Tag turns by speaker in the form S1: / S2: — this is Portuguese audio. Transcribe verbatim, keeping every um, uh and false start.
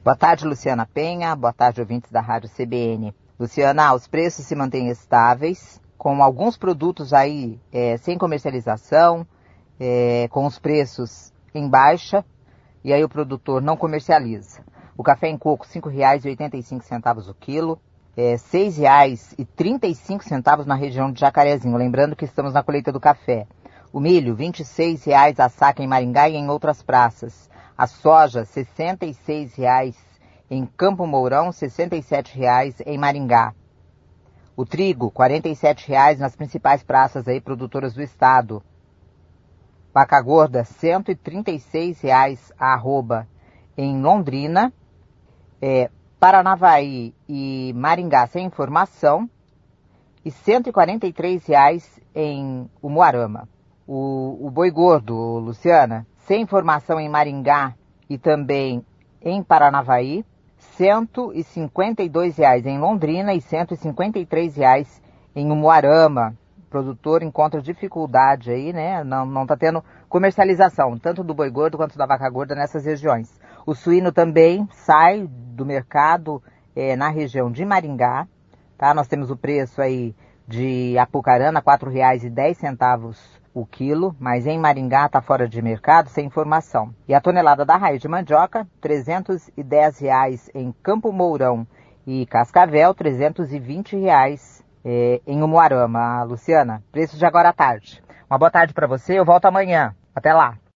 S1: Boa tarde, Luciana Penha. Boa tarde, ouvintes da Rádio C B N. Luciana, os preços se mantêm estáveis, com alguns produtos aí é, sem comercialização, é, com os preços em baixa, e aí o produtor não comercializa. O café em coco, cinco reais e oitenta e cinco centavos o quilo, é, seis reais e trinta e cinco centavos na região de Jacarezinho, lembrando que estamos na colheita do café. O milho, vinte e seis reais a saca em Maringá e em outras praças. A soja, sessenta e seis reais em Campo Mourão, sessenta e sete reais em Maringá. O trigo, quarenta e sete reais nas principais praças aí, produtoras do estado. Vaca gorda, cento e trinta e seis reais a arroba em Londrina. É, Paranavaí e Maringá sem informação. E cento e quarenta e três reais em Umuarama. O, o boi gordo, Luciana, sem informação em Maringá e também em Paranavaí, cento e cinquenta e dois reais em Londrina e cento e cinquenta e três reais em Umuarama. O produtor encontra dificuldade aí, né? Não, não tá tendo comercialização, tanto do boi gordo quanto da vaca gorda nessas regiões. O suíno também sai do mercado é, na região de Maringá, tá? Nós temos o preço aí de Apucarana, quatro reais e dez centavos o quilo, mas em Maringá está fora de mercado, sem informação. E a tonelada da raiz de mandioca, trezentos e dez reais em Campo Mourão e Cascavel, trezentos e vinte reais é, em Umuarama. Luciana, preços de agora à tarde. Uma boa tarde para você, eu volto amanhã. Até lá.